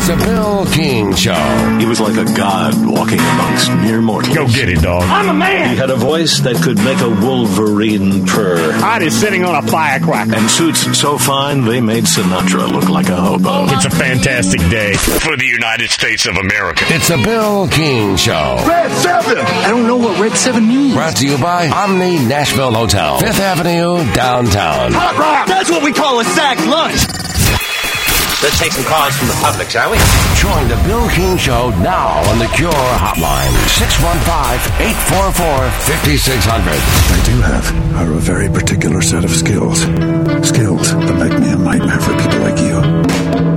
It's the Bill King Show. He was like a god walking amongst mere mortals. Go get it, dog. I'm a man. He had a voice that could make a wolverine purr. Art is sitting on a firecracker. And suits so fine, they made Sinatra look like a hobo. It's a fantastic day for the United States of America. It's the Bill King Show. Red 7. I don't know what Red 7 means. Brought to you by Omni Nashville Hotel, 5th Avenue, downtown. Hot rock. That's what we call a sack lunch. Let's take some calls from the public, shall we? Join the Bill King Show now on the Cure Hotline. 615-844-5600. I do have a very particular set of skills. Skills that make me a nightmare for people like you.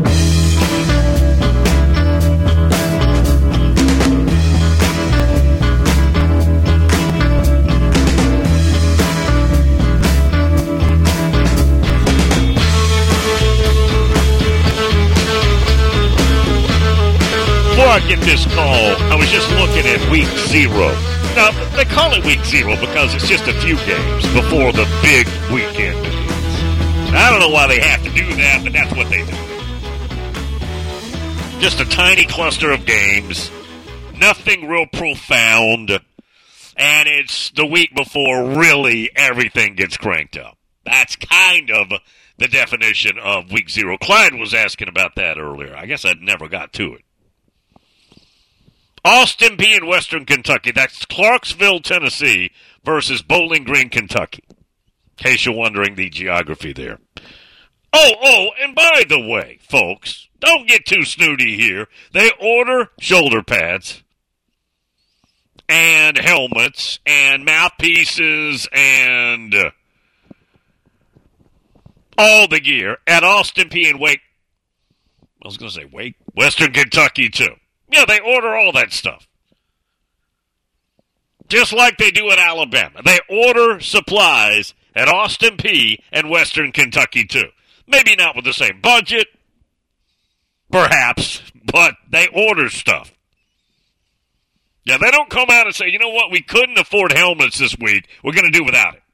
Before I get this call, I was just looking at week 0. Now, they call it week 0 because it's just a few games before the big weekend begins. I don't know why they have to do that, but that's what they do. Just a tiny cluster of games, nothing real profound, and it's the week before really everything gets cranked up. That's kind of the definition of week 0. Clyde was asking about that earlier. I guess I never got to it. Austin Peay in Western Kentucky. That's Clarksville, Tennessee versus Bowling Green, Kentucky. In case you're wondering the geography there. Oh, and by the way, folks, don't get too snooty here. They order shoulder pads and helmets and mouthpieces and all the gear at Austin Peay and Western Kentucky, too. Yeah, they order all that stuff. Just like they do at Alabama. They order supplies at Austin Peay and Western Kentucky, too. Maybe not with the same budget, perhaps, but they order stuff. Yeah, they don't come out and say, you know what, we couldn't afford helmets this week. We're going to do without it.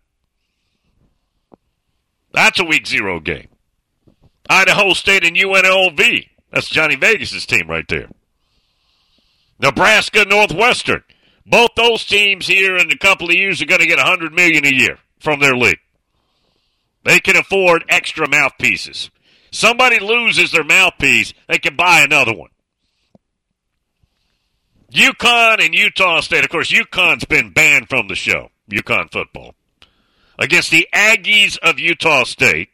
That's a week 0 game. Idaho State and UNLV. That's Johnny Vegas' team right there. Nebraska, Northwestern. Both those teams here in a couple of years are going to get $100 million a year from their league. They can afford extra mouthpieces. Somebody loses their mouthpiece, they can buy another one. UConn and Utah State. Of course, UConn's been banned from the show, UConn football. Against the Aggies of Utah State.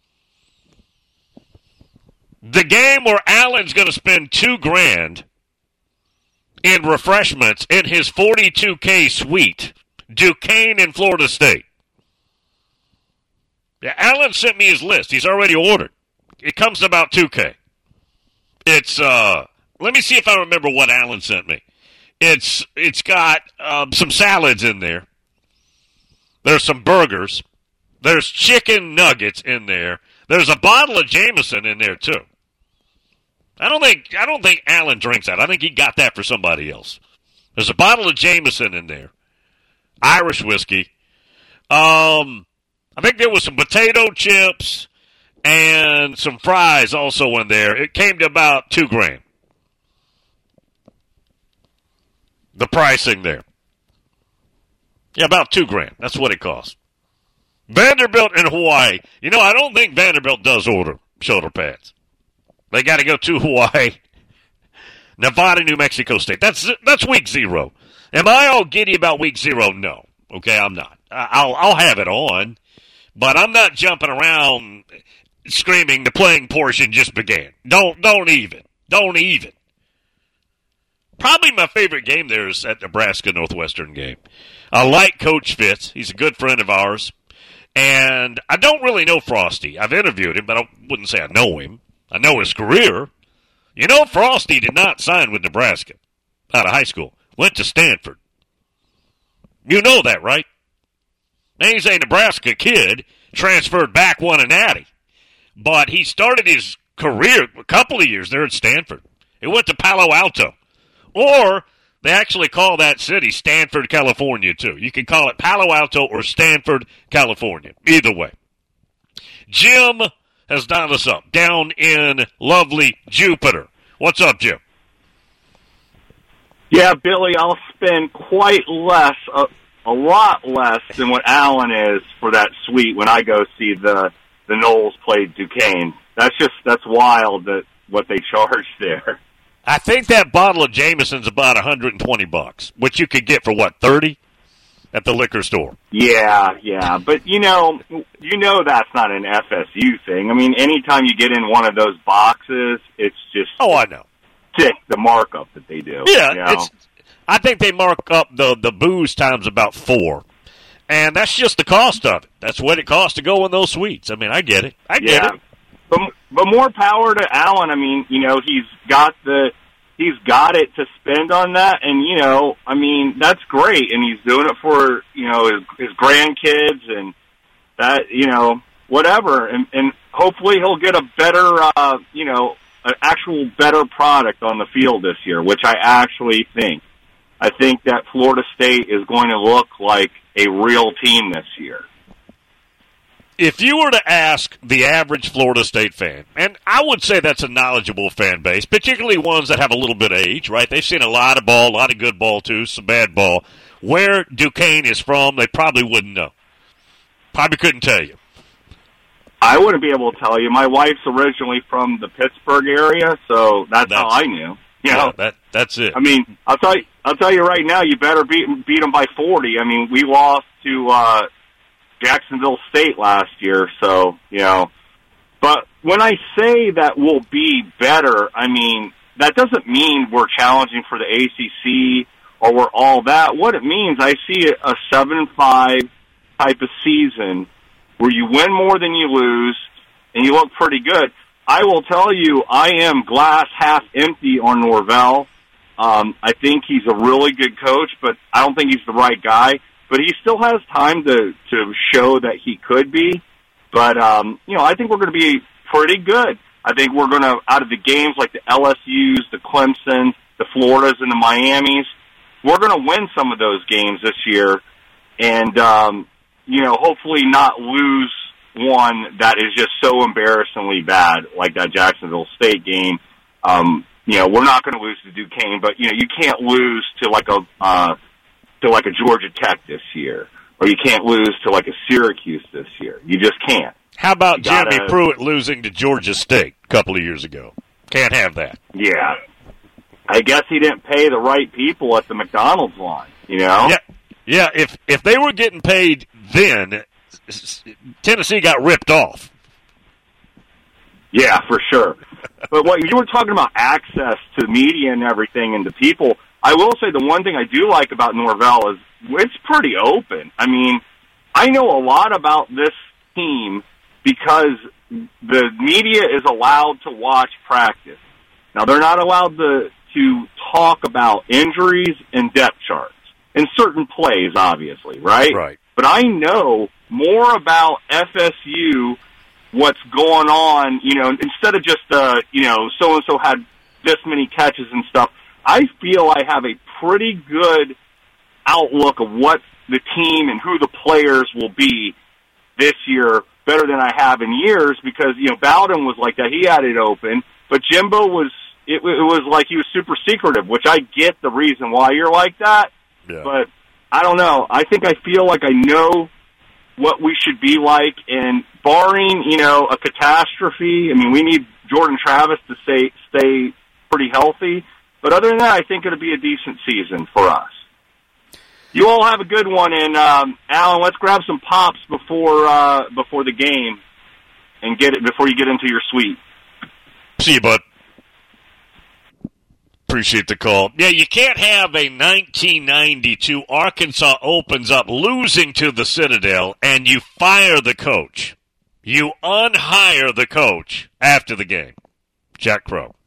The game where Allen's going to spend $2,000 in refreshments in his 42K suite, Duquesne and Florida State. Yeah, Allen sent me his list. He's already ordered. It comes to about $2K. It's, let me see if I remember what Allen sent me. It's got some salads in there. There's some burgers. There's chicken nuggets in there. There's a bottle of Jameson in there, too. I don't think Allen drinks that. I think he got that for somebody else. There's a bottle of Jameson in there. Irish whiskey. I think there was some potato chips and some fries also in there. It came to about $2,000. The pricing there. Yeah, about $2,000. That's what it costs. Vanderbilt in Hawaii. You know, I don't think Vanderbilt does order shoulder pads. They got to go to Hawaii. Nevada, New Mexico State. That's week 0. Am I all giddy about week 0? No. Okay, I'm not. I'll have it on, but I'm not jumping around screaming the playing portion just began. Don't even. Probably my favorite game there is that Nebraska Northwestern game. I like Coach Fitz. He's a good friend of ours. And I don't really know Frosty. I've interviewed him, but I wouldn't say I know him. I know his career. You know, Frosty did not sign with Nebraska out of high school. Went to Stanford. You know that, right? Now, he's a Nebraska kid, transferred back, won a natty. But he started his career a couple of years there at Stanford. He went to Palo Alto. Or they actually call that city Stanford, California, too. You can call it Palo Alto or Stanford, California. Either way. Jim has dialed us up down in lovely Jupiter, What's up, Jim? Yeah, Billy, I'll spend quite less, a lot less than what Alan is for that suite when I go see the Knowles play Duquesne. That's wild that what they charge there. I think that bottle of Jameson's about $120, which you could get for what, 30 at the liquor store. Yeah, but you know that's not an FSU thing. I mean, anytime you get in one of those boxes, it's just I know. The markup that they do. Yeah, you know? I think they mark up the booze times about 4. And that's just the cost of it. That's what it costs to go in those suites. I mean, I get it. I get it. But more power to Alan. I mean, you know, he's got it to spend on that, and you know, I mean, that's great, and he's doing it for, you know, his grandkids and that, you know, whatever, and hopefully he'll get a better, you know, an actual better product on the field this year, which I actually think. I think that Florida State is going to look like a real team this year. If you were to ask the average Florida State fan, and I would say that's a knowledgeable fan base, particularly ones that have a little bit of age, right? They've seen a lot of ball, a lot of good ball too, some bad ball. Where Duquesne is from, they probably wouldn't know. Probably couldn't tell you. I wouldn't be able to tell you. My wife's originally from the Pittsburgh area, so that's how I knew. You know? That's it. I mean, I'll tell you right now, you better beat them by 40. I mean, we lost to Jacksonville State last year, so, you know. But when I say that we'll be better, I mean, that doesn't mean we're challenging for the ACC or we're all that. What it means, I see a 7-5 type of season where you win more than you lose and you look pretty good. I will tell you, I am glass half empty on Norvell. I think he's a really good coach, but I don't think he's the right guy. But he still has time to show that he could be. But, you know, I think we're going to be pretty good. I think we're going to, out of the games like the LSUs, the Clemsons, the Floridas, and the Miamis, we're going to win some of those games this year. And, you know, hopefully not lose one that is just so embarrassingly bad, like that Jacksonville State game. You know, we're not going to lose to Duquesne, but, you know, you can't lose to like a Georgia Tech this year, or you can't lose to like a Syracuse this year. You just can't. How about Jimmy Pruitt losing to Georgia State a couple of years ago? Can't have that. Yeah. I guess he didn't pay the right people at the McDonald's line, you know? Yeah, if they were getting paid then, Tennessee got ripped off. Yeah, for sure. But what you were talking about, access to media and everything and to people, I will say the one thing I do like about Norvell is it's pretty open. I mean, I know a lot about this team because the media is allowed to watch practice. Now, they're not allowed to talk about injuries and depth charts in certain plays, obviously, right? Right. But I know more about FSU, what's going on, you know, instead of just, you know, so-and-so had this many catches and stuff. I feel I have a pretty good outlook of what the team and who the players will be this year, better than I have in years, because, you know, Bowden was like that. He had it open, but Jimbo was, it was like he was super secretive, which I get the reason why you're like that, but I don't know. I think I feel like I know what we should be like, and barring, you know, a catastrophe, I mean, we need Jordan Travis to stay pretty healthy. But other than that, I think it'll be a decent season for us. You all have a good one, and Alan, let's grab some pops before the game and get it before you get into your suite. See you, bud. Appreciate the call. Yeah, you can't have a 1992 Arkansas opens up losing to the Citadel and you fire the coach. You unhire the coach after the game. Jack Crow.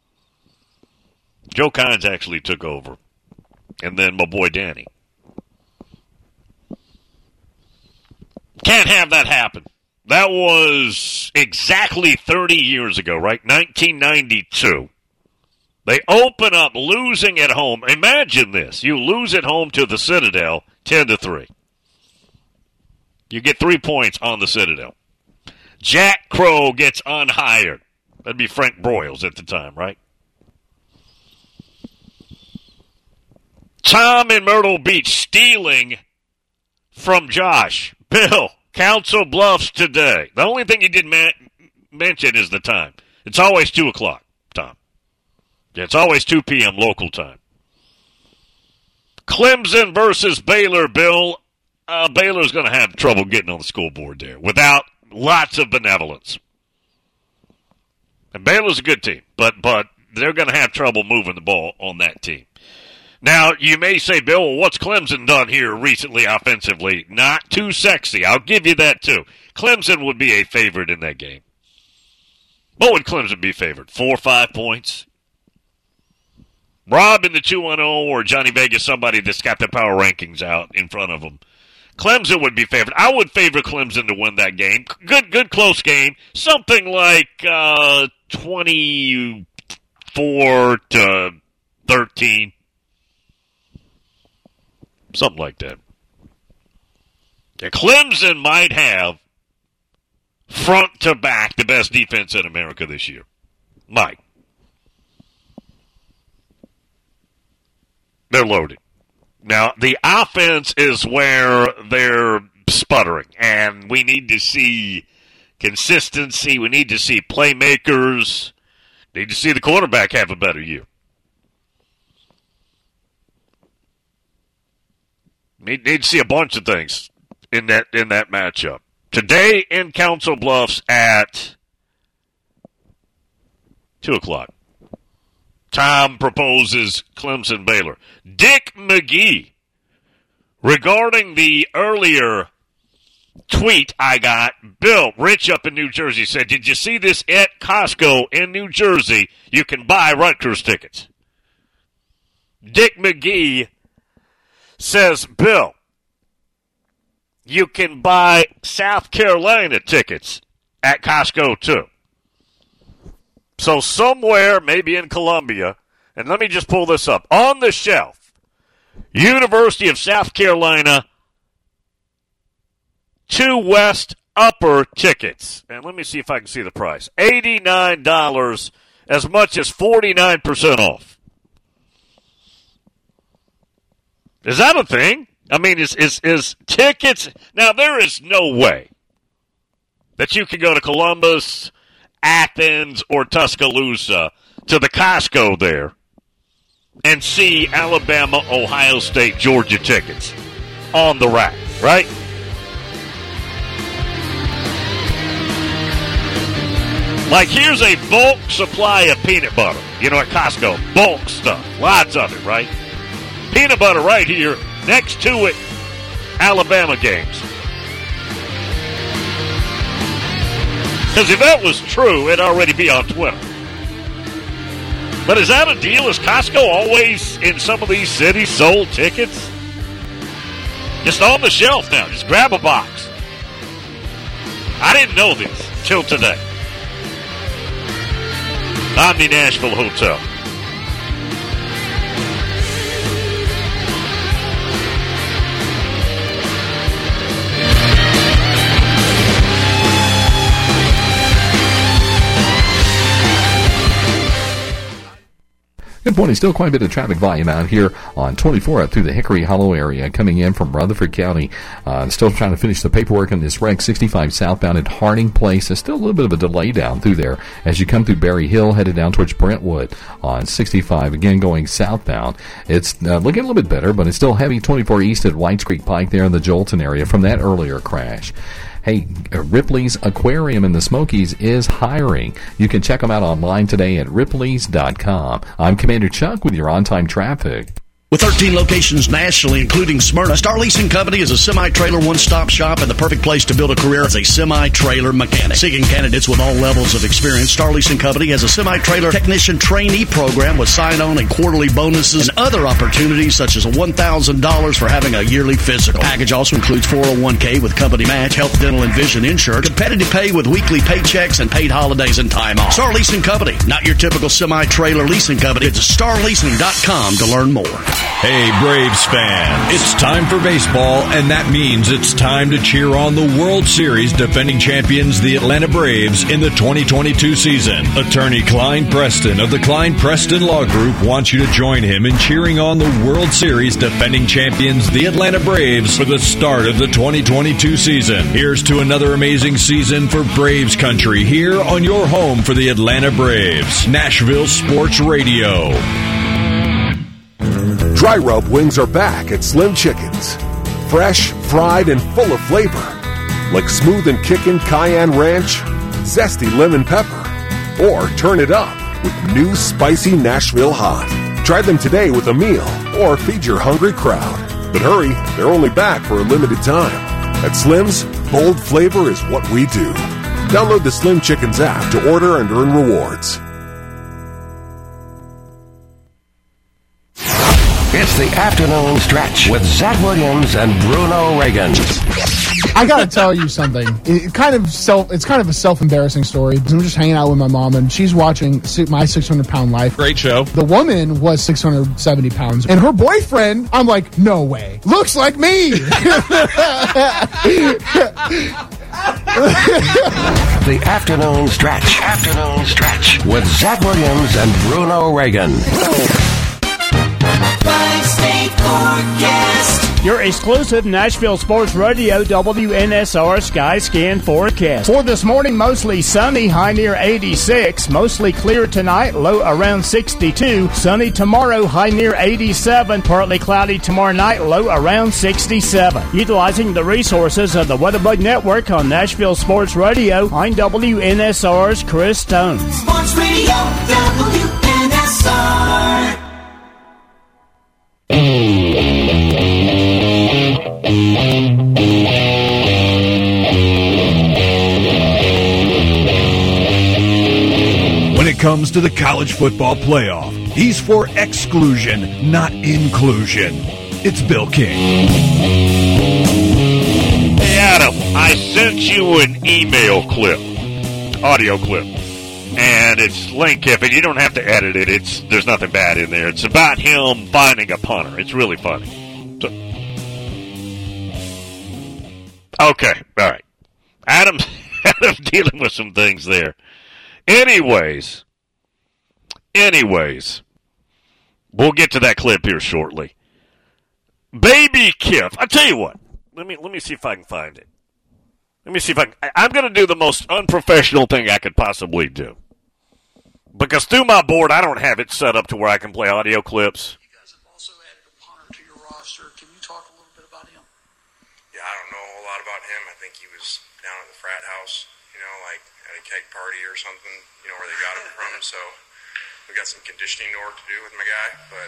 Joe Kynes actually took over. And then my boy Danny. Can't have that happen. That was exactly 30 years ago, right? 1992. They open up losing at home. Imagine this. You lose at home to the Citadel 10-3. You get 3 points on the Citadel. Jack Crow gets unhired. That'd be Frank Broyles at the time, right? Tom in Myrtle Beach stealing from Josh. Bill, Council Bluffs today. The only thing he didn't mention is the time. It's always 2 o'clock, Tom. It's always 2 p.m. local time. Clemson versus Baylor, Bill. Baylor's going to have trouble getting on the scoreboard there without lots of benevolence. And Baylor's a good team, but they're going to have trouble moving the ball on that team. Now, you may say, Bill, well, what's Clemson done here recently offensively? Not too sexy. I'll give you that, too. Clemson would be a favorite in that game. What would Clemson be favored? 4 or 5 points? Rob in the 2-1-0 or Johnny Vegas, somebody that's got the power rankings out in front of them. Clemson would be favored. I would favor Clemson to win that game. Good close game. Something like 24-13. Something like that. Yeah, Clemson might have front to back the best defense in America this year. Might. They're loaded. Now, the offense is where they're sputtering, and we need to see consistency. We need to see playmakers. Need to see the quarterback have a better year. Need to see a bunch of things in that matchup. Today in Council Bluffs at 2 o'clock. Tom proposes Clemson Baylor. Dick McGee, regarding the earlier tweet I got, Bill, Rich up in New Jersey said, did you see this at Costco in New Jersey? You can buy Rutgers tickets. Dick McGee says, Bill, you can buy South Carolina tickets at Costco too. So somewhere, maybe in Columbia, and let me just pull this up. On the shelf, University of South Carolina 2 West Upper tickets. And let me see if I can see the price. $89, as much as 49% off. Is that a thing? I mean, is tickets... Now, there is no way that you can go to Columbus, Athens, or Tuscaloosa to the Costco there and see Alabama, Ohio State, Georgia tickets on the rack, right? Like, here's a bulk supply of peanut butter, at Costco. Bulk stuff. Lots of it, right? Peanut butter right here, next to it, Alabama games. Because if that was true, it'd already be on Twitter. But is that a deal? Is Costco always in some of these cities sold tickets? Just on the shelf now. Just grab a box. I didn't know this till today. Omni Nashville Hotel. Good morning. Still quite a bit of traffic volume out here on 24 up through the Hickory Hollow area coming in from Rutherford County. Still trying to finish the paperwork on this wreck. 65 southbound at Harding Place. There's still a little bit of a delay down through there as you come through Berry Hill, headed down towards Brentwood on 65. Again, going southbound. It's looking a little bit better, but it's still heavy. 24 east at Whites Creek Pike there in the Jolton area from that earlier crash. Hey, Ripley's Aquarium in the Smokies is hiring. You can check them out online today at ripleys.com. I'm Commander Chuck with your on-time traffic. With 13 locations nationally, including Smyrna, Star Leasing Company is a semi-trailer one-stop shop and the perfect place to build a career as a semi-trailer mechanic. Seeking candidates with all levels of experience, Star Leasing Company has a semi-trailer technician trainee program with sign-on and quarterly bonuses and other opportunities such as $1,000 for having a yearly physical. The package also includes 401k with company match, health, dental, and vision insurance, competitive pay with weekly paychecks, and paid holidays and time off. Star Leasing Company, not your typical semi-trailer leasing company. It's starleasing.com to learn more. Hey, Braves fan, it's time for baseball, and that means it's time to cheer on the World Series defending champions, the Atlanta Braves, in the 2022 season. Attorney Klein Preston of the Klein Preston Law Group wants you to join him in cheering on the World Series defending champions, the Atlanta Braves, for the start of the 2022 season. Here's to another amazing season for Braves country here on your home for the Atlanta Braves. Nashville Sports Radio. Dry rub wings are back at Slim Chickens. Fresh, fried, and full of flavor. Like smooth and kickin' cayenne ranch, zesty lemon pepper, or turn it up with new spicy Nashville hot. Try them today with a meal or feed your hungry crowd. But hurry, they're only back for a limited time. At Slim's, bold flavor is what we do. Download the Slim Chickens app to order and earn rewards. It's the afternoon stretch with Zach Williams and Bruno Reagan. I gotta tell you something. It's kind of a self-embarrassing story. I'm just hanging out with my mom, and she's watching My 600-Pound Life. Great show. The woman was 670 pounds, and her boyfriend, I'm like, no way, looks like me. The afternoon stretch. Afternoon stretch with Zach Williams and Bruno Reagan. Five-state forecast. Your exclusive Nashville Sports Radio WNSR Sky Scan forecast. For this morning, mostly sunny, high near 86. Mostly clear tonight, low around 62. Sunny tomorrow, high near 87. Partly cloudy tomorrow night, low around 67. Utilizing the resources of the WeatherBug Network on Nashville Sports Radio, I'm WNSR's Chris Stone. Sports Radio WNSR. When it comes to the college football playoff, he's for exclusion, not inclusion. It's Bill King. Hey, Adam, I sent you an email clip, audio clip, and it's Lane Kiffin. You don't have to edit it. There's nothing bad in there. It's about him finding a punter. It's really funny. So, okay, all right. Adam's dealing with some things there. Anyways, we'll get to that clip here shortly. Baby Kiff. I'll tell you what. Let me see if I can find it. Let me see if I'm going to do the most unprofessional thing I could possibly do. Because through my board, I don't have it set up to where I can play audio clips. You guys have also added a punter to your roster. Can you talk a little bit about him? Yeah, I don't know a whole lot about him. I think he was down at the frat house, like at a keg party or something, where they got him from. So we got some conditioning work to do with my guy. But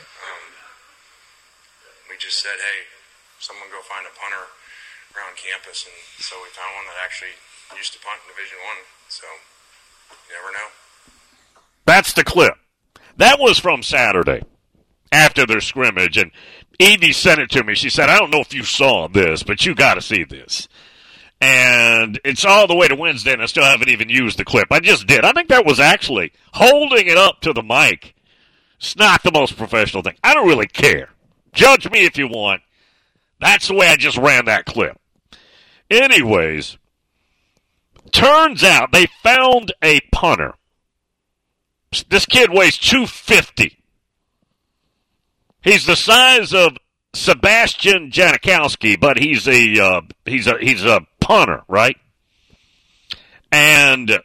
we just said, hey, someone go find a punter around campus. And so we found one that actually used to punt in Division I. So you never know. That's the clip. That was from Saturday after their scrimmage, and Evie sent it to me. She said, I don't know if you saw this, but you got to see this. And it's all the way to Wednesday, and I still haven't even used the clip. I just did. I think that was actually holding it up to the mic. It's not the most professional thing. I don't really care. Judge me if you want. That's the way I just ran that clip. Anyways, turns out they found a punter. This kid weighs 250. He's the size of Sebastian Janikowski, but he's a punter, right? And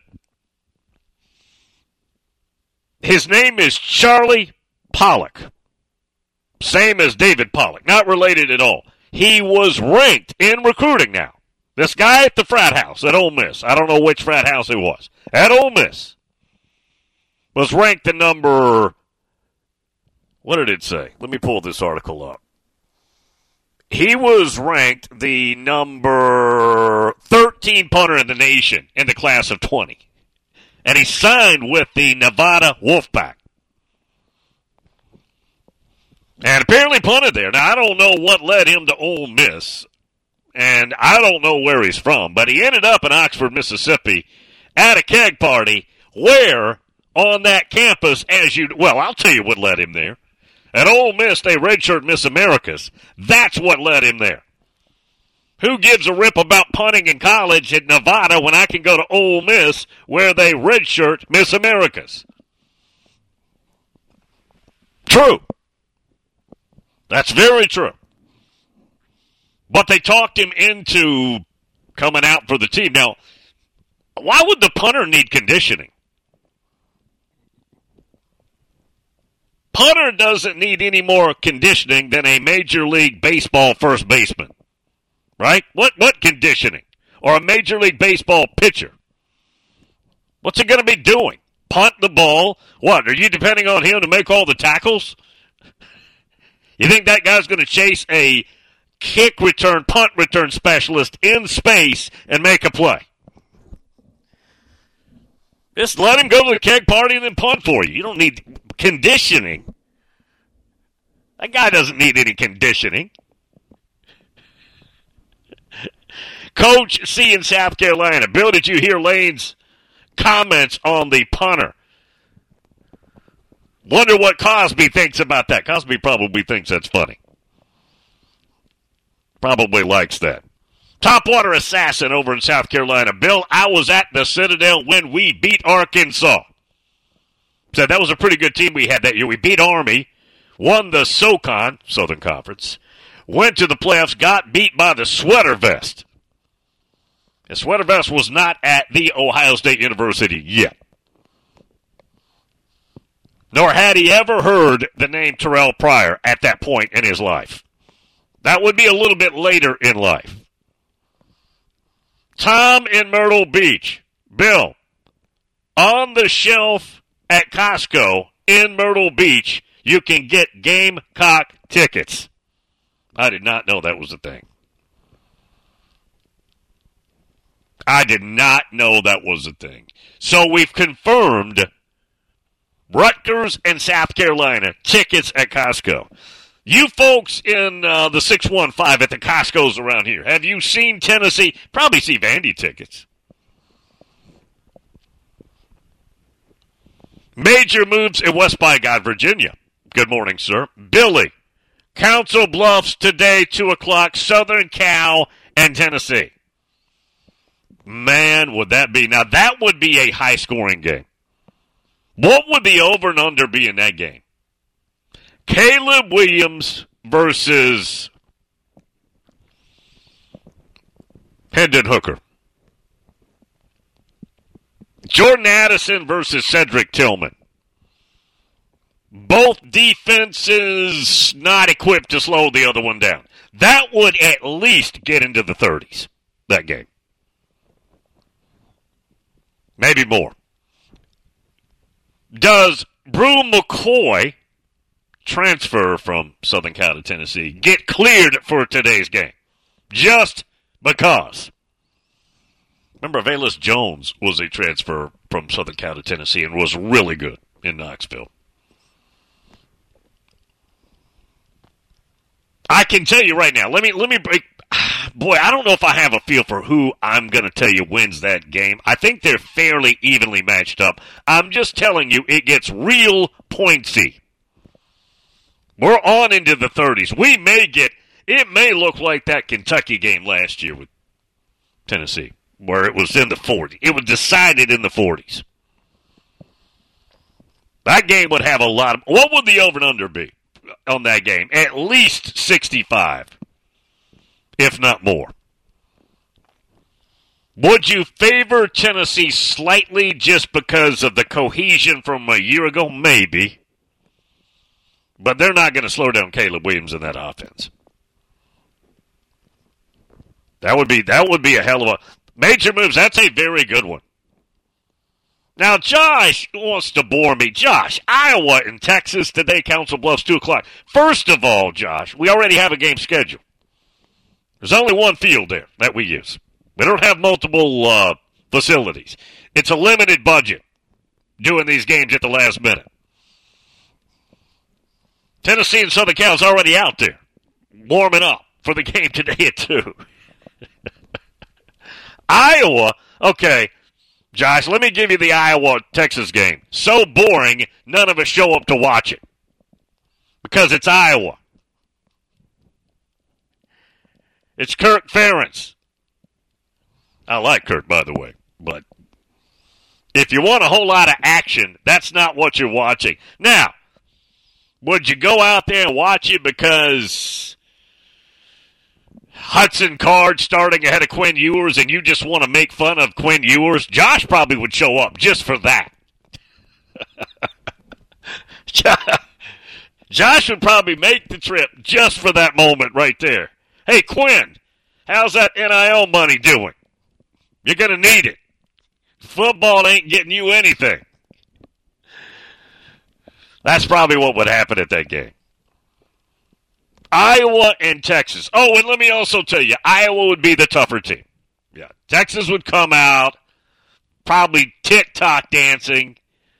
his name is Charlie Pollock. Same as David Pollock. Not related at all. He was ranked in recruiting now. This guy at the frat house at Ole Miss. I don't know which frat house it was. At Ole Miss. Was ranked the number, what did it say? Let me pull this article up. He was ranked the number 13 punter in the nation in the class of 20. And he signed with the Nevada Wolfpack. And apparently punted there. Now, I don't know what led him to Ole Miss. And I don't know where he's from. But he ended up in Oxford, Mississippi at a keg party where on that campus, I'll tell you what led him there. At Ole Miss, they redshirt Miss Americas. That's what led him there. Who gives a rip about punting in college at Nevada when I can go to Ole Miss where they redshirt Miss Americas? True. That's very true. But they talked him into coming out for the team. Now, why would the punter need conditioning? Punter doesn't need any more conditioning than a Major League Baseball first baseman. Right? What conditioning? Or a Major League Baseball pitcher? What's he going to be doing? Punt the ball? What, are you depending on him to make all the tackles? You think that guy's going to chase a kick return, punt return specialist in space and make a play? Just let him go to the keg party and then punt for you. You don't need conditioning. That guy doesn't need any conditioning. Coach C in South Carolina. Bill, did you hear Lane's comments on the punter? Wonder what Cosby thinks about that. Cosby probably thinks that's funny. Probably likes that. Topwater Assassin over in South Carolina. Bill, I was at the Citadel when we beat Arkansas. Said that was a pretty good team we had that year. We beat Army, won the SoCon, Southern Conference, went to the playoffs, got beat by the Sweater Vest. The Sweater Vest was not at the Ohio State University yet. Nor had he ever heard the name Terrell Pryor at that point in his life. That would be a little bit later in life. Tom in Myrtle Beach. Bill, on the shelf at Costco in Myrtle Beach, you can get Gamecock tickets. I did not know that was a thing. I did not know that was a thing. So we've confirmed Rutgers and South Carolina tickets at Costco. You folks in the 615 at the Costco's around here, have you seen Tennessee? Probably see Vandy tickets. Major moves in West Bygod, Virginia. Good morning, sir. Billy, Council Bluffs today, 2 o'clock, Southern Cal and Tennessee. Man, would that be. Now, that would be a high-scoring game. What would the over and under be in that game? Caleb Williams versus Hendon Hooker. Jordan Addison versus Cedric Tillman. Both defenses not equipped to slow the other one down. That would at least get into the 30s, that game. Maybe more. Does Brew McCoy, transfer from Southern Cal to Tennessee, get cleared for today's game? Just because. Remember, Velus Jones was a transfer from Southern Cal to Tennessee and was really good in Knoxville. I can tell you right now, let me break. Boy, I don't know if I have a feel for who I'm going to tell you wins that game. I think they're fairly evenly matched up. I'm just telling you, it gets real pointsy. We're on into the 30s. It may look like that Kentucky game last year with Tennessee, where it was in the 40s. It was decided in the 40s. That game would have a lot of... What would the over and under be on that game? At least 65, if not more. Would you favor Tennessee slightly just because of the cohesion from a year ago? Maybe. But they're not going to slow down Caleb Williams in that offense. That would be a hell of a... Major moves, that's a very good one. Now, Josh wants to bore me. Josh, Iowa and Texas today, Council Bluffs, 2 o'clock. First of all, Josh, we already have a game scheduled. There's only one field there that we use. We don't have multiple facilities. It's a limited budget doing these games at the last minute. Tennessee and Southern Cal is already out there warming up for the game today at 2. Iowa, okay, Josh, let me give you the Iowa-Texas game. So boring, none of us show up to watch it. because it's Iowa. It's Kirk Ferentz. I like Kirk, by the way, but if you want a whole lot of action, that's not what you're watching. Now, would you go out there and watch it because Hudson Card starting ahead of Quinn Ewers and you just want to make fun of Quinn Ewers? Josh probably would show up just for that. Josh would probably make the trip just for that moment right there. Hey, Quinn, how's that NIL money doing? You're going to need it. Football ain't getting you anything. That's probably what would happen at that game. Iowa and Texas. Oh, and let me also tell you, Iowa would be the tougher team. Yeah, Texas would come out, probably TikTok dancing.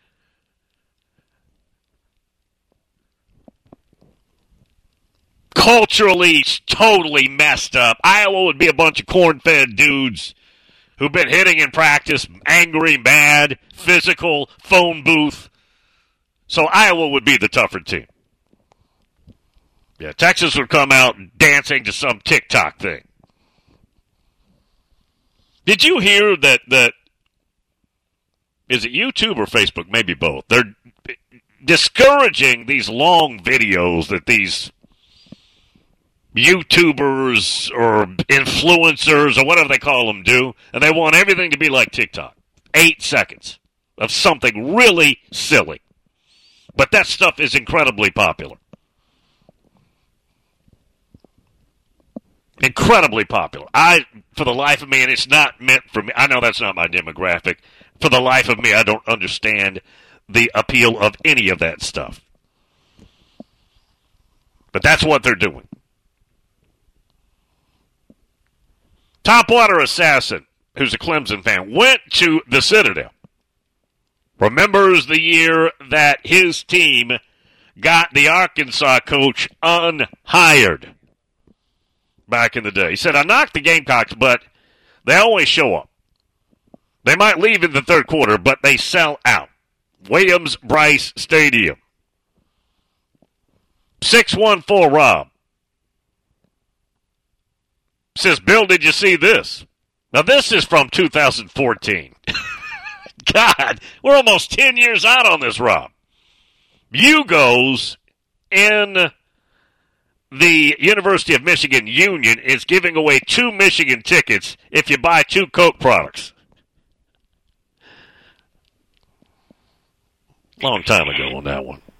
Culturally, totally messed up. Iowa would be a bunch of corn-fed dudes who've been hitting in practice, angry, mad, physical, phone booth. So Iowa would be the tougher team. Yeah, Texas would come out dancing to some TikTok thing. Did you hear that is it YouTube or Facebook? Maybe both. They're discouraging these long videos that these YouTubers or influencers or whatever they call them do, and they want everything to be like TikTok. 8 seconds of something really silly. But that stuff is incredibly popular. Incredibly popular. For the life of me, and it's not meant for me, I know that's not my demographic. For the life of me, I don't understand the appeal of any of that stuff. But that's what they're doing. Topwater Assassin, who's a Clemson fan, went to the Citadel. Remembers the year that his team got the Arkansas coach unhired back in the day. He said, I knocked the Gamecocks, but they always show up. They might leave in the third quarter, but they sell out. Williams-Brice Stadium. 614 Rob says, Bill, did you see this? Now, this is from 2014. God, we're almost 10 years out on this, Rob. Yugos in the University of Michigan Union is giving away 2 Michigan tickets if you buy 2 Coke products. Long time ago on that one.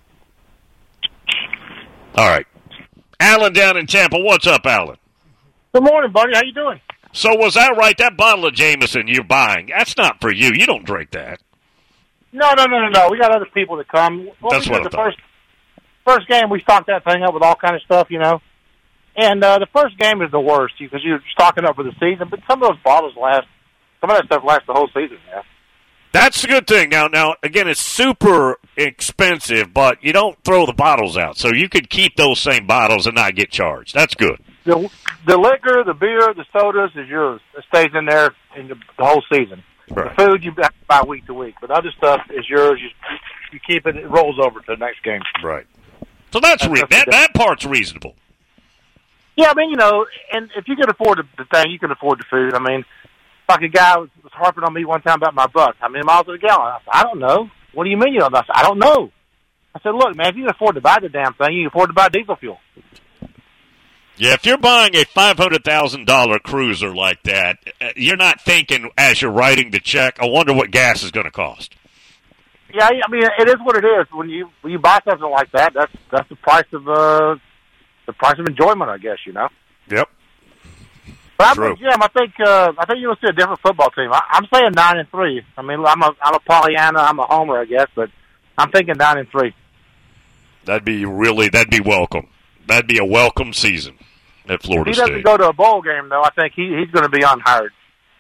All right. Alan down in Tampa. What's up, Alan? Good morning, buddy. How you doing? So was that right? That bottle of Jameson you're buying, that's not for you. You don't drink that. No. We got other people that come. That's what I thought. First game, we stocked that thing up with all kind of stuff, you know. And the first game is the worst because you're stocking up for the season. But some of those bottles last. Some of that stuff lasts the whole season, yeah. That's a good thing. Now, again, it's super expensive, but you don't throw the bottles out. So you could keep those same bottles and not get charged. That's good. The liquor, the beer, the sodas is yours. It stays in there in the whole season. Right. The food you have to buy week to week. But other stuff is yours. You keep it. It rolls over to the next game. Right. So that part's reasonable. Yeah, I mean, you know, and if you can afford the thing, you can afford the food. I mean, like a guy was harping on me one time about my buck. How many miles to the gallon? I said, I don't know. What do you mean you don't know? I said, I don't know. I said, look, man, if you can afford to buy the damn thing, you can afford to buy diesel fuel. Yeah, if you're buying a $500,000 cruiser like that, you're not thinking as you're writing the check, I wonder what gas is going to cost. Yeah, I mean, it is what it is. When you buy something like that, that's the price of enjoyment, I guess, you know. Yep. But I think you'll see a different football team. I'm saying 9-3. I mean, I'm a Pollyanna, I'm a homer, I guess, but I'm thinking 9-3. That'd be welcome. That'd be a welcome season at Florida State. He doesn't go to a bowl game, though. I think he's going to be unhired.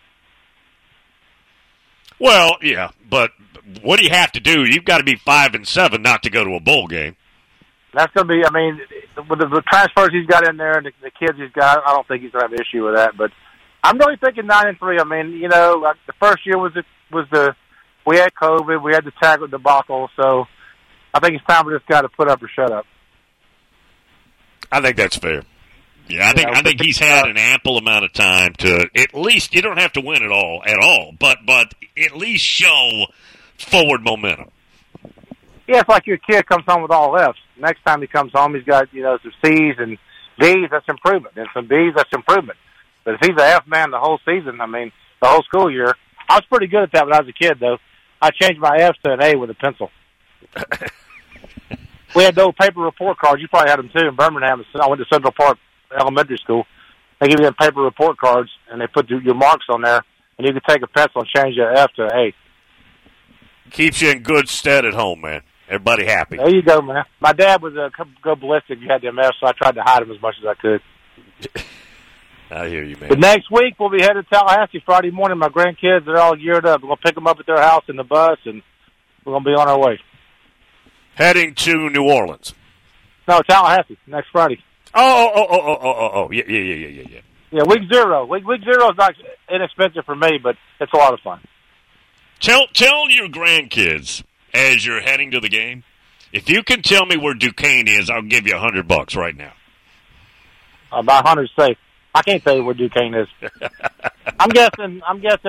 Well, yeah, but what do you have to do? You've got to be 5-7 not to go to a bowl game. That's going to be, I mean, with the transfers he's got in there and the kids he's got, I don't think he's going to have an issue with that. But I'm really thinking 9-3. I mean, you know, like the first year we had COVID, we had the tackle debacle, so I think it's time for this guy to put up or shut up. I think that's fair. Yeah, I think he's had an ample amount of time to at least, you don't have to win it all at all, but at least show forward momentum. Yeah, it's like your kid comes home with all F's. Next time he comes home, he's got, some C's and D's, that's improvement. And some B's, that's improvement. But if he's an F man the whole season, the whole school year, I was pretty good at that when I was a kid, though. I changed my F's to an A with a pencil. We had those paper report cards. You probably had them, too, in Birmingham. I went to Central Park Elementary School. They give you them paper report cards, and they put your marks on there, and you can take a pencil and change your F to an A. Keeps you in good stead at home, man. Everybody happy. There you go, man. My dad was go ballistic. You had them F's, so I tried to hide them as much as I could. I hear you, man. But next week, we'll be headed to Tallahassee Friday morning. My grandkids, they're all geared up. We're going to pick them up at their house in the bus, and we're going to be on our way. Heading to New Orleans. No, Tallahassee, next Friday. Oh. Yeah. Yeah, week 0. Week 0 is not inexpensive for me, but it's a lot of fun. Tell your grandkids as you're heading to the game, if you can tell me where Duquesne is, I'll give you $100 right now. About 100 safe. I can't tell you where Duquesne is. I'm guessing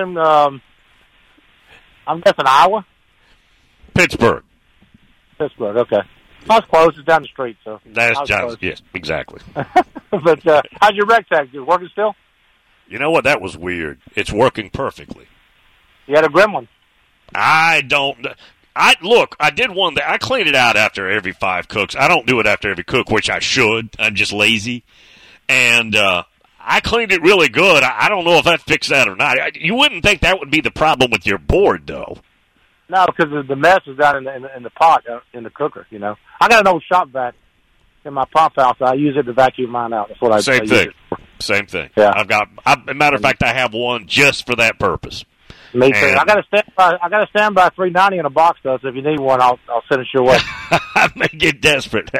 Iowa. Pittsburgh. Okay. I was close. It's down the street, so that's yes, exactly. But how's your rec tag? Is it working still? You know what? That was weird. It's working perfectly. You had a gremlin. I did one that I cleaned it out after every 5 cooks. I don't do it after every cook, which I should. I'm just lazy. And I cleaned it really good. I don't know if that fixed that or not. You wouldn't think that would be the problem with your board, though. No, because the mess is down in the pot, in the cooker, I got an old shop vac in my pump house. I use it to vacuum mine out. That's what I Same thing. Yeah. As a matter of fact, I have one just for that purpose. Me too. I got a standby $3.90 in a box, though, so if you need one, I'll send it your way. I may get desperate.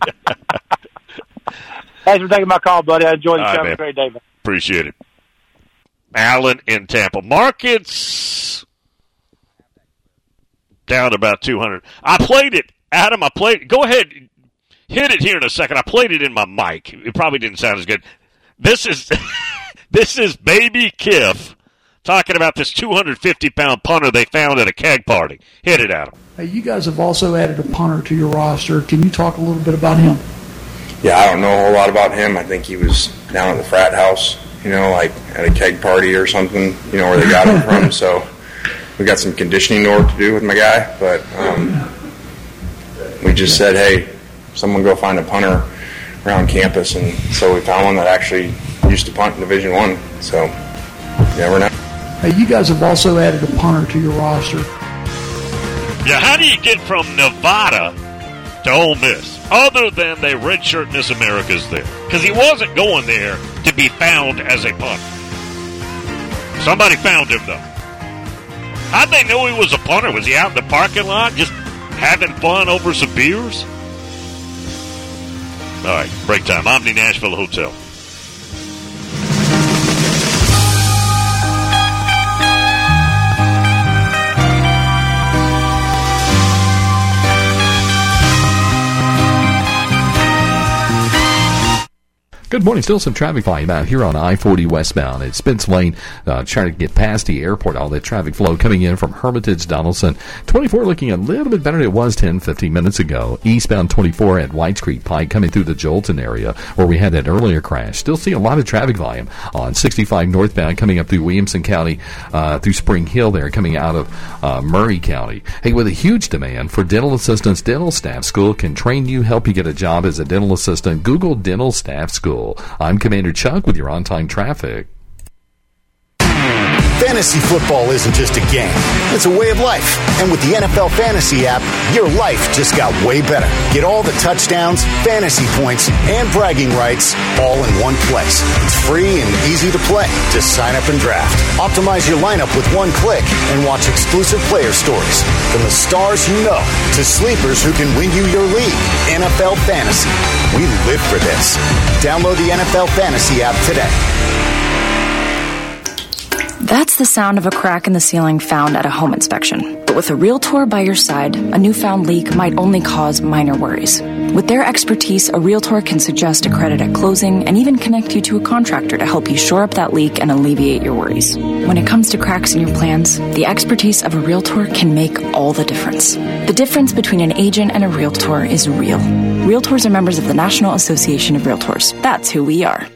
Thanks for taking my call, buddy. I enjoyed the show. Have a great day, man. Appreciate it. Alan in Tampa. Markets down about 200. I played it. Adam, go ahead. Hit it here in a second. I played it in my mic. It probably didn't sound as good. This is Baby Kiff talking about this 250-pound punter they found at a keg party. Hit it, Adam. Hey, you guys have also added a punter to your roster. Can you talk a little bit about him? Yeah, I don't know a whole lot about him. I think he was down at the frat house, like at a keg party or something, where they got him from. So we got some conditioning work to do with my guy, but we just said, hey, someone go find a punter around campus, and so we found one that actually used to punt in Division I. So you never know. Hey, you guys have also added a punter to your roster. Yeah, how do you get from Nevada to Ole Miss, other than they redshirt Miss America's there? Because he wasn't going there to be found as a punter. Somebody found him, though. How'd they know he was a punter? Was he out in the parking lot just having fun over some beers? All right, break time. Omni Nashville Hotel. Good morning. Still some traffic volume out here on I-40 westbound at Spence Lane, trying to get past the airport. All that traffic flow coming in from Hermitage, Donaldson. 24 looking a little bit better than it was 15 minutes ago. Eastbound 24 at Whites Creek Pike coming through the Jolton area where we had that earlier crash. Still see a lot of traffic volume on 65 northbound coming up through Williamson County, through Spring Hill there coming out of Murray County. Hey, with a huge demand for dental assistants, Dental Staff School can train you, help you get a job as a dental assistant. Google Dental Staff School. I'm Commander Chuck with your on-time traffic. Fantasy football isn't just a game. It's a way of life. And with the NFL Fantasy app, your life just got way better. Get all the touchdowns, fantasy points, and bragging rights all in one place. It's free and easy to play. Just sign up and draft. Optimize your lineup with one click and watch exclusive player stories. From the stars you know to sleepers who can win you your league. NFL Fantasy. We live for this. Download the NFL Fantasy app today. That's the sound of a crack in the ceiling found at a home inspection. But with a Realtor by your side, a newfound leak might only cause minor worries. With their expertise, a Realtor can suggest a credit at closing and even connect you to a contractor to help you shore up that leak and alleviate your worries. When it comes to cracks in your plans, the expertise of a Realtor can make all the difference. The difference between an agent and a Realtor is real. Realtors are members of the National Association of Realtors. That's who we are.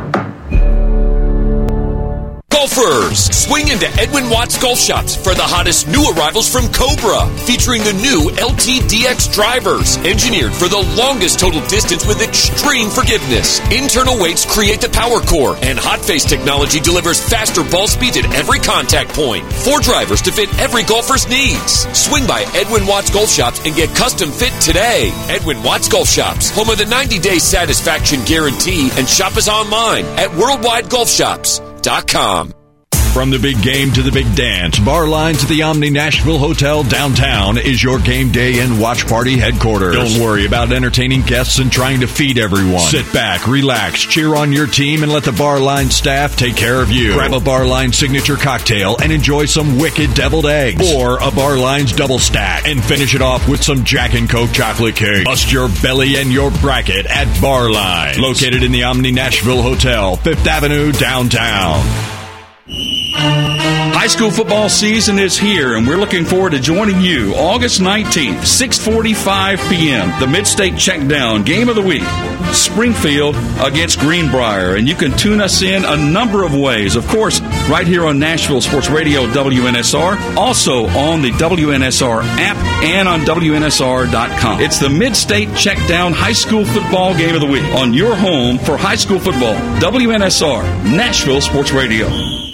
Golfers, swing into Edwin Watts Golf Shops for the hottest new arrivals from Cobra, featuring the new LTDX drivers, engineered for the longest total distance with extreme forgiveness. Internal weights create the power core, and hot face technology delivers faster ball speeds at every contact point. 4 drivers to fit every golfer's needs. Swing by Edwin Watts Golf Shops and get custom fit today. Edwin Watts Golf Shops, home of the 90-day satisfaction guarantee, and shop us online at worldwidegolfshops.com. From the big game to the big dance, Bar Lines at the Omni Nashville Hotel downtown is your game day and watch party headquarters. Don't worry about entertaining guests and trying to feed everyone. Sit back, relax, cheer on your team, and let the Bar Line staff take care of you. Grab a Bar Line signature cocktail and enjoy some wicked deviled eggs, or a Bar Line's double stack, and finish it off with some Jack and Coke chocolate cake. Bust your belly and your bracket at Bar Lines, located in the Omni Nashville Hotel, 5th Avenue, downtown. High school football season is here, and we're looking forward to joining you August 19th, 6:45 p.m., the Mid-State Checkdown Game of the Week, Springfield against Greenbrier. And you can tune us in a number of ways. Of course, right here on Nashville Sports Radio, WNSR, also on the WNSR app and on WNSR.com. It's the Mid-State Checkdown High School Football Game of the Week on your home for high school football, WNSR, Nashville Sports Radio.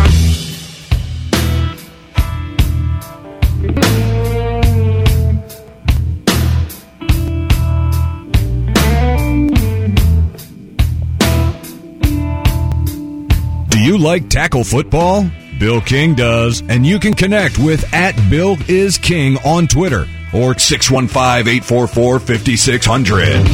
Do you like tackle football? Bill King does, and you can connect with @BillIsKing on Twitter or 615-844-5600.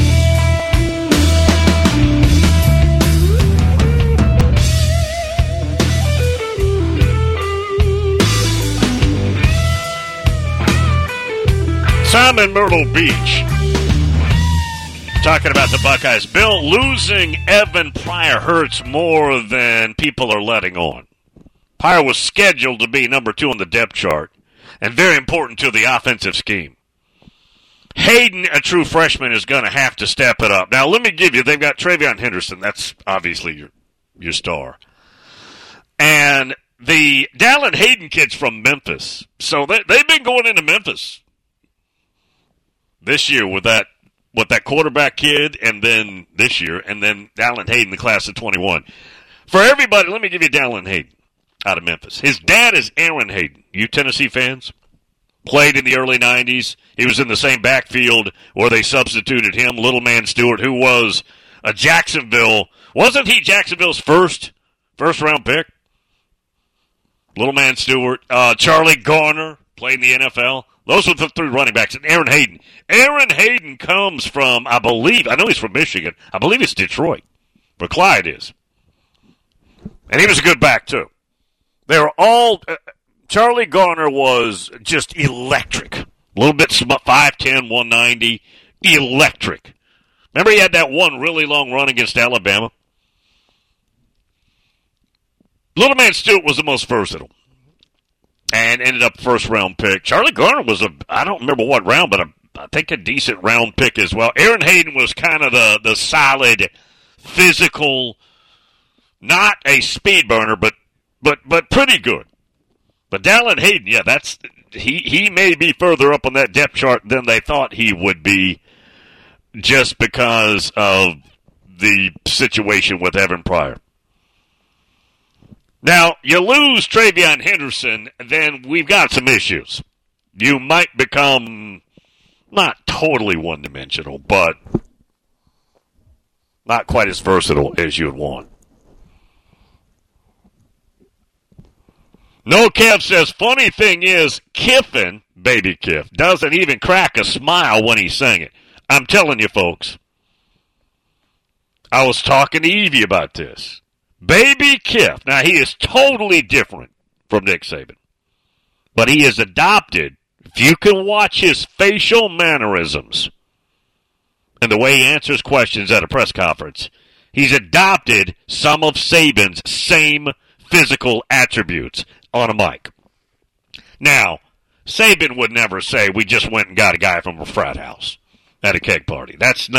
Simon Myrtle Beach. Talking about the Buckeyes. Bill, losing Evan Pryor hurts more than people are letting on. Pryor was scheduled to be number 2 on the depth chart and very important to the offensive scheme. Hayden, a true freshman, is going to have to step it up. Now, let me give you, they've got Travion Henderson. That's obviously your star. And the Dallin Hayden kid's from Memphis. So they've been going into Memphis this year with that quarterback kid, and then this year, and then Dallin Hayden, the class of 21. For everybody, let me give you Dallin Hayden out of Memphis. His dad is Aaron Hayden. You Tennessee fans? Played in the early 90s. He was in the same backfield where they substituted him, Little Man Stewart, who was a Jacksonville. Wasn't he Jacksonville's first round pick? Little Man Stewart. Charlie Garner played in the NFL. Those were the 3 running backs. And Aaron Hayden. Aaron Hayden comes from, I know he's from Michigan. I believe it's Detroit, where Clyde is. And he was a good back, too. They were all, Charlie Garner was just electric. A little bit 5'10", 190. Electric. Remember he had that one really long run against Alabama? Little Man Stewart was the most versatile and ended up first-round pick. Charlie Garner was I don't remember what round, but I think a decent round pick as well. Aaron Hayden was kind of the solid, physical, not a speed burner, but pretty good. But Dallin Hayden, yeah, he may be further up on that depth chart than they thought he would be, just because of the situation with Evan Pryor. Now, you lose Travion Henderson, then we've got some issues. You might become not totally one-dimensional, but not quite as versatile as you'd want. No Kev says, funny thing is, Kiffin, Baby Kiff, doesn't even crack a smile when he's singing. I'm telling you, folks. I was talking to Evie about this. Baby Kiff. Now, he is totally different from Nick Saban. But he is adopted. If you can watch his facial mannerisms and the way he answers questions at a press conference, he's adopted some of Saban's same physical attributes on a mic. Now, Saban would never say, we just went and got a guy from a frat house at a keg party. Saban's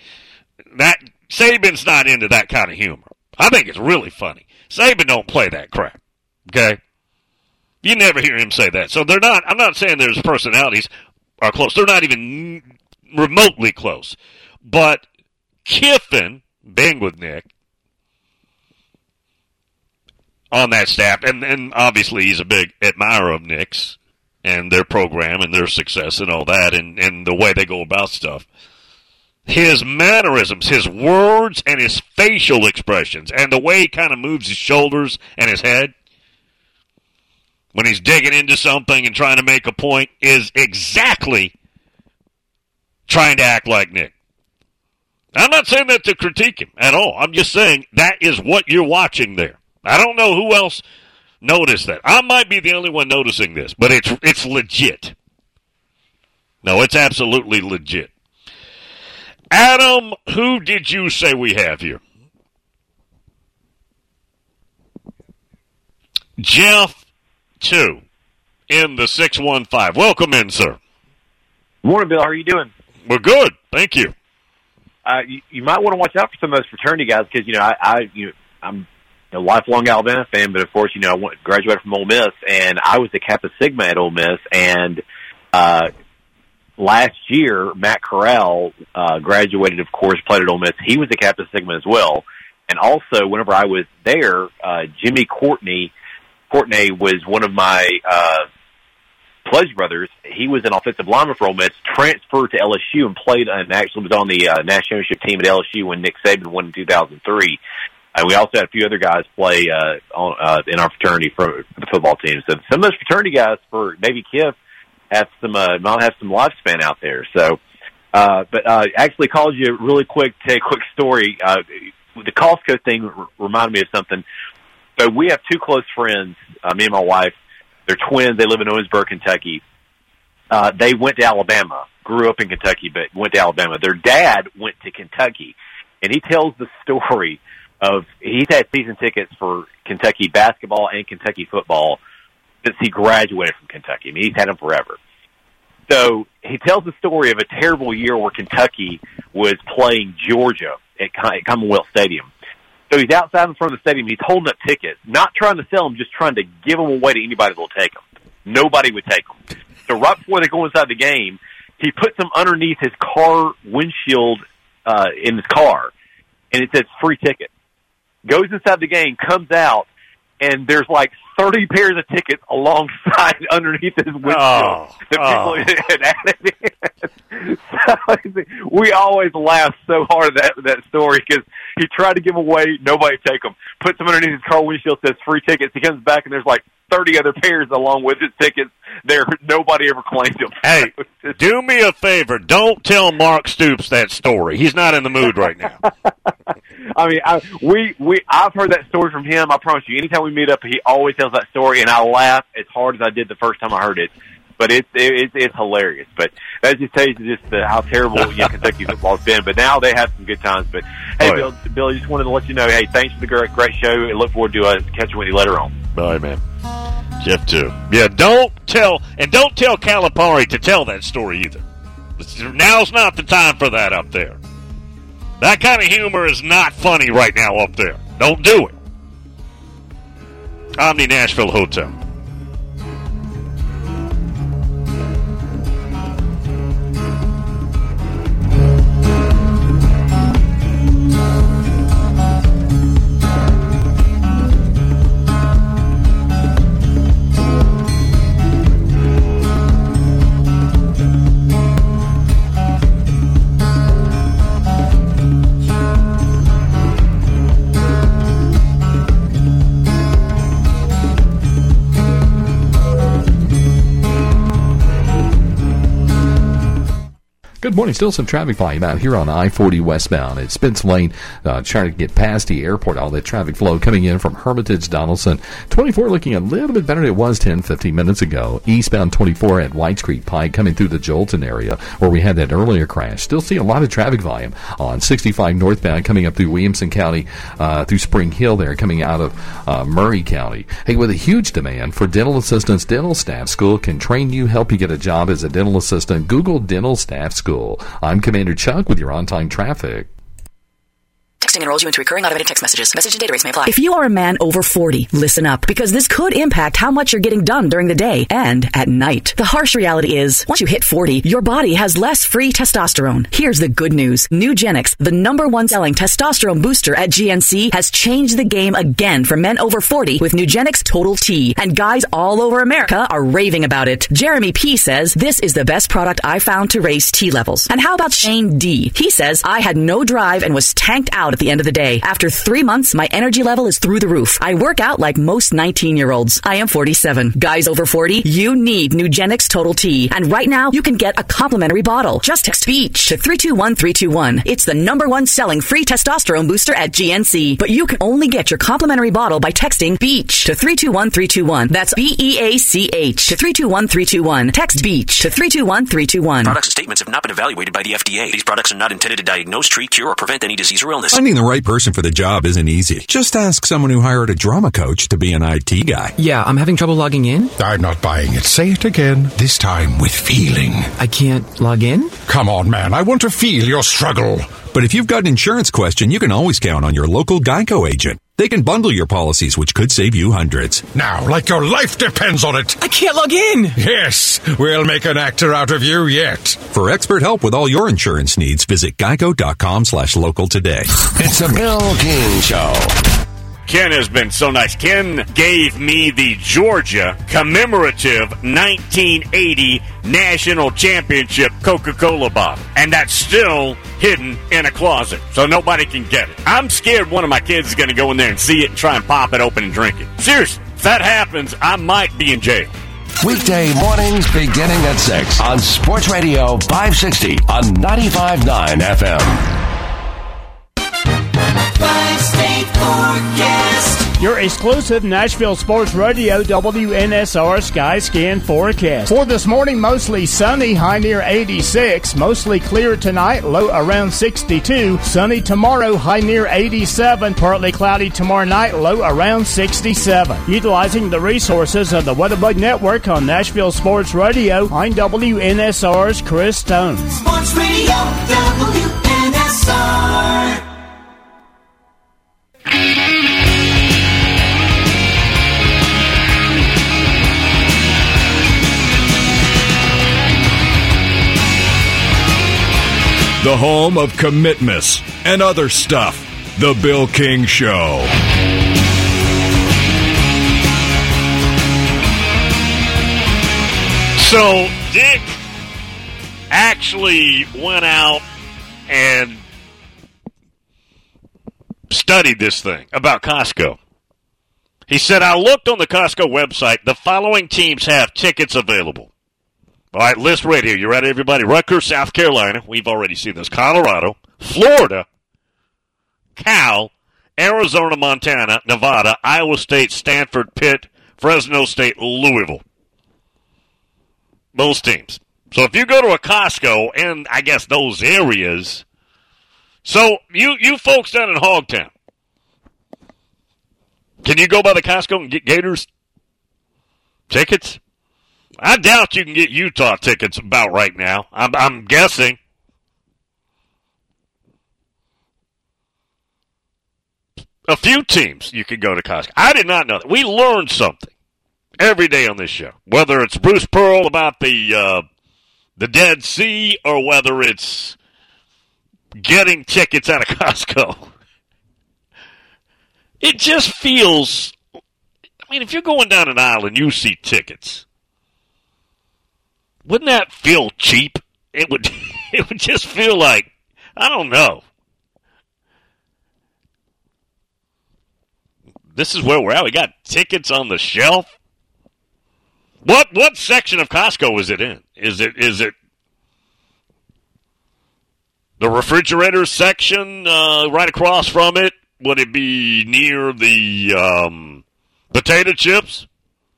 not into that kind of humor. I think it's really funny. Saban don't play that crap, okay? You never hear him say that. So I'm not saying their personalities are close. They're not even remotely close. But Kiffin, being with Nick, on that staff, and obviously he's a big admirer of Nick's and their program and their success and all that, and the way they go about stuff. His mannerisms, his words, and his facial expressions, and the way he kind of moves his shoulders and his head when he's digging into something and trying to make a point is exactly trying to act like Nick. I'm not saying that to critique him at all. I'm just saying that is what you're watching there. I don't know who else noticed that. I might be the only one noticing this, but it's legit. No, it's absolutely legit. Adam, who did you say we have here? Jeff 2 in the 615. Welcome in, sir. Morning, Bill. How are you doing? We're good. Thank you. You might want to watch out for some of those fraternity guys because, I'm a lifelong Alabama fan, but of course, I graduated from Ole Miss, and I was the Kappa Sigma at Ole Miss, and last year, Matt Corral graduated, of course, played at Ole Miss. He was the Kappa Sigma as well. And also, whenever I was there, Jimmy Courtney was one of my pledge brothers. He was an offensive lineman for Ole Miss, transferred to LSU and played and actually was on the national championship team at LSU when Nick Saban won in 2003. And we also had a few other guys play in our fraternity for the football team. So some of those fraternity guys for Navy Kiff have might have some lifespan out there. So, but actually called you really quick to tell you a quick story. The Costco thing reminded me of something. So we have two close friends, me and my wife. They're twins. They live in Owensboro, Kentucky. They went to Alabama, grew up in Kentucky, but went to Alabama. Their dad went to Kentucky, and he tells the story of he's had season tickets for Kentucky basketball and Kentucky football since he graduated from Kentucky. I mean, he's had them forever. So he tells the story of a terrible year where Kentucky was playing Georgia at Commonwealth Stadium. So he's outside in front of the stadium. He's holding up tickets, not trying to sell them, just trying to give them away to anybody that will take them. Nobody would take them. So right before they go inside the game, he puts them underneath his car windshield in his car, and it says free ticket. Goes inside the game, comes out, and there's like 30 pairs of tickets alongside underneath his windshield that people had added in. So we always laugh so hard at that story because he tried to give away, nobody take them. Puts them underneath his car windshield, says free tickets. He comes back and there's like 30 other pairs along with his tickets there. Nobody ever claimed them. Hey, do me a favor. Don't tell Mark Stoops that story. He's not in the mood right now. I mean, I've heard that story from him. I promise you, anytime we meet up, he always tells that story, and I laugh as hard as I did the first time I heard it. But it's hilarious. But that just tells you just how terrible Kentucky football's been. But now they have some good times. But hey, Bill, just wanted to let you know. Hey, thanks for the great show. I look forward to catching with you later on. Bye, man. Jeff too. Yeah, don't tell Calipari to tell that story either. Now's not the time for that up there. That kind of humor is not funny right now up there. Don't do it. Omni Nashville Hotel. Good morning. Still some traffic volume out here on I-40 westbound at Spence Lane, trying to get past the airport. All that traffic flow coming in from Hermitage, Donaldson. 24 looking a little bit better than it was 15 minutes ago. Eastbound 24 at Whites Creek Pike coming through the Jolton area where we had that earlier crash. Still see a lot of traffic volume on 65 northbound coming up through Williamson County, through Spring Hill there, coming out of Murray County. Hey, with a huge demand for dental assistants, Dental Staff School can train you, help you get a job as a dental assistant. Google Dental Staff School. I'm Commander Chuck with your on-time traffic. Texting enrolls you into recurring automated text messages. Message and data rates may apply. If you are a man over 40, listen up, because this could impact how much you're getting done during the day and at night. The harsh reality is, once you hit 40, your body has less free testosterone. Here's the good news. Nugenix, the #1 selling testosterone booster at GNC, has changed the game again for men over 40 with Nugenix Total T. And guys all over America are raving about it. Jeremy P. says, this is the best product I found to raise T levels. And how about Shane D.? He says, I had no drive and was tanked out at the end of the day. After 3 months, my energy level is through the roof. I work out like most 19-year-olds. I am 47. Guys over 40, you need Nugenix Total T. And right now, you can get a complimentary bottle. Just text BEACH to 321321. It's the #1 selling free testosterone booster at GNC. But you can only get your complimentary bottle by texting BEACH to 321321. That's BEACH to 321321. Text BEACH to 321321. Products and statements have not been evaluated by the FDA. These products are not intended to diagnose, treat, cure, or prevent any disease or illness. Finding the right person for the job isn't easy. Just ask someone who hired a drama coach to be an IT guy. Yeah, I'm having trouble logging in. I'm not buying it. Say it again, this time with feeling. I can't log in? Come on, man. I want to feel your struggle. But if you've got an insurance question, you can always count on your local Geico agent. They can bundle your policies, which could save you hundreds. Now, like your life depends on it. I can't log in. Yes, we'll make an actor out of you yet. For expert help with all your insurance needs, visit geico.com/local today. It's a Bill King Show. Ken has been so nice. Ken gave me the Georgia commemorative 1980 National Championship Coca-Cola bottle. And that's still hidden in a closet, so nobody can get it. I'm scared one of my kids is going to go in there and see it and try and pop it open and drink it. Seriously, if that happens, I might be in jail. Weekday mornings beginning at 6 on Sports Radio 560 on 95.9 FM. Five-state forecast. Your exclusive Nashville Sports Radio WNSR Sky Scan forecast. For this morning, mostly sunny, high near 86. Mostly clear tonight, low around 62. Sunny tomorrow, high near 87. Partly cloudy tomorrow night, low around 67. Utilizing the resources of the WeatherBug Network on Nashville Sports Radio, I'm WNSR's Chris Stone. Sports Radio WNSR. The home of commitments and other stuff. The Bill King Show. So Dick actually went out and studied this thing about Costco. He said, I looked on the Costco website. The following teams have tickets available. All right, list right here. You ready, everybody? Rutgers, South Carolina. We've already seen this. Colorado, Florida, Cal, Arizona, Montana, Nevada, Iowa State, Stanford, Pitt, Fresno State, Louisville. Those teams. So if you go to a Costco and I guess those areas, so you folks down in Hogtown, can you go by the Costco and get Gators tickets? I doubt you can get Utah tickets about right now. I'm guessing. A few teams you could go to Costco. I did not know that. We learned something every day on this show. Whether it's Bruce Pearl about the Dead Sea or whether it's getting tickets out of Costco. It just feels, I mean, if you're going down an aisle and you see tickets, wouldn't that feel cheap? It would just feel like, I don't know. This is where we're at. We got tickets on the shelf. What section of Costco is it in? Is it The refrigerator section right across from it, would it be near the potato chips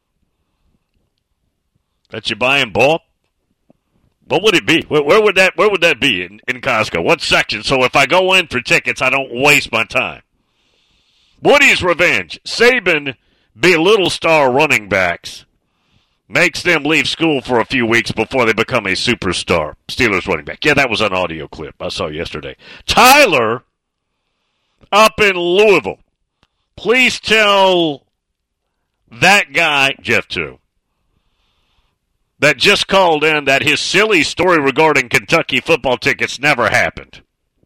that you buy in bulk? What would it be? Where would that be in Costco? What section? So if I go in for tickets, I don't waste my time. Woody's revenge. Saban belittle star running backs. Makes them leave school for a few weeks before they become a superstar. Steelers running back. Yeah, that was an audio clip I saw yesterday. Tyler up in Louisville. Please tell that guy, Jeff too, that just called in that his silly story regarding Kentucky football tickets never happened.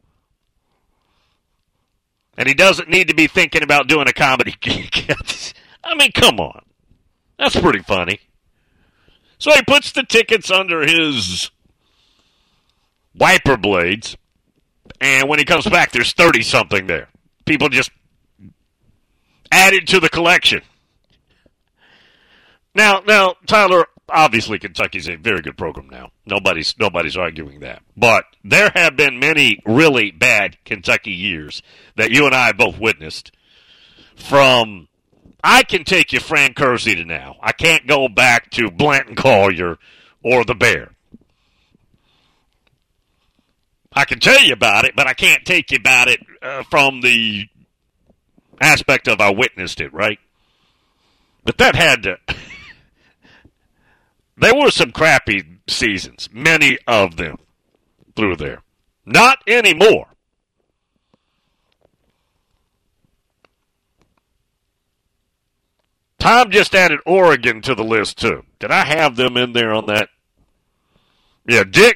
And he doesn't need to be thinking about doing a comedy gig. I mean, come on. That's pretty funny. So he puts the tickets under his wiper blades, and when he comes back, there's 30-something there. People just added to the collection. Now, Tyler, obviously Kentucky's a very good program now. Nobody's arguing that. But there have been many really bad Kentucky years that you and I both witnessed. From I can take you Fran Kersey to now. I can't go back to Blanton Collier or the Bear. I can tell you about it, but I can't take you about it from the aspect of I witnessed it, right? But that had to... There were some crappy seasons, many of them through there. Not anymore. Tom just added Oregon to the list, too. Did I have them in there on that? Yeah, Dick.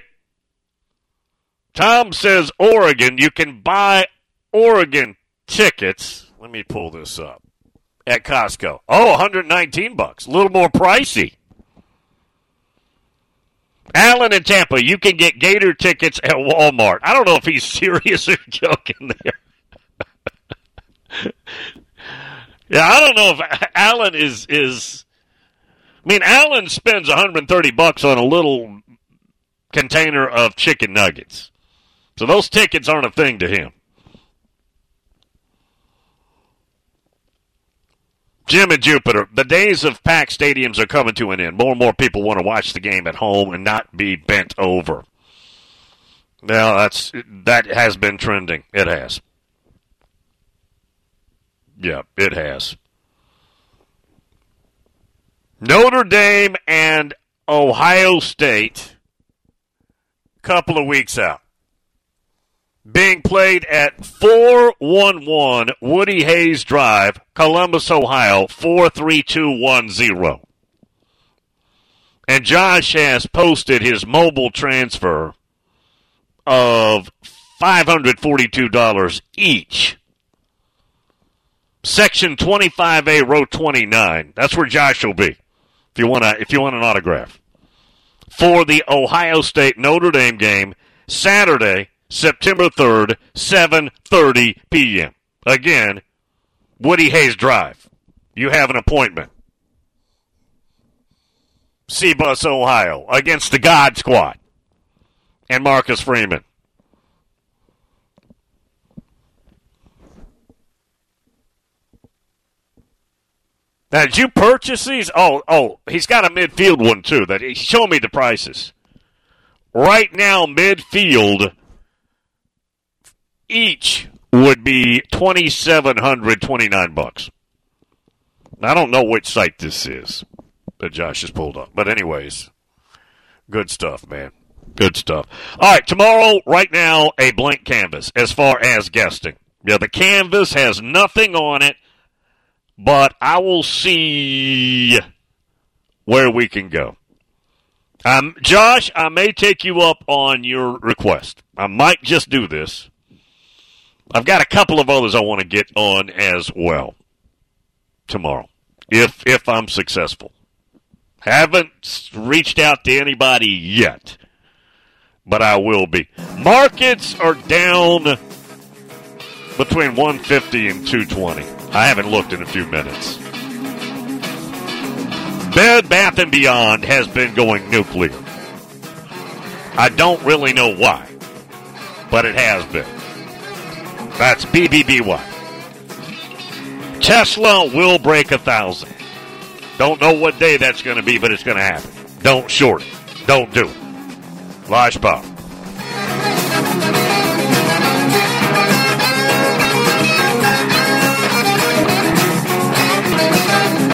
Tom says Oregon. You can buy Oregon tickets. Let me pull this up. At Costco. Oh, $119. A little more pricey. Allen in Tampa, you can get Gator tickets at Walmart. I don't know if he's serious or joking there. Yeah, I don't know if Allen is. I mean, Allen spends $130 on a little container of chicken nuggets. So those tickets aren't a thing to him. Jim and Jupiter, the days of packed stadiums are coming to an end. More and more people want to watch the game at home and not be bent over. Now, that has been trending. It has. Yeah, it has. Notre Dame and Ohio State, couple of weeks out. Being played at 411 Woody Hayes Drive, Columbus, Ohio, 43210. And Josh has posted his mobile transfer of $542 each. Section 25A, row 29. That's where Josh will be. If you want an autograph. For the Ohio State Notre Dame game, Saturday, September 3rd, 7:30 p.m. Again, Woody Hayes Drive. You have an appointment. C-Bus, Ohio, against the God Squad and Marcus Freeman. Now, did you purchase these? Oh, he's got a midfield one, too. Show me the prices. Right now, midfield, each would be $2,729. I don't know which site this is that Josh has pulled up. But anyways, good stuff, man. Good stuff. All right, tomorrow, right now, a blank canvas as far as guesting. Yeah, the canvas has nothing on it, but I will see where we can go. Josh, I may take you up on your request. I might just do this. I've got a couple of others I want to get on as well tomorrow, if I'm successful. Haven't reached out to anybody yet, but I will be. Markets are down between 150 and 220. I haven't looked in a few minutes. Bed Bath & Beyond has been going nuclear. I don't really know why, but it has been. That's BBBY. Tesla will break 1,000. Don't know what day that's going to be, but it's going to happen. Don't short it. Don't do it. Lash Bob.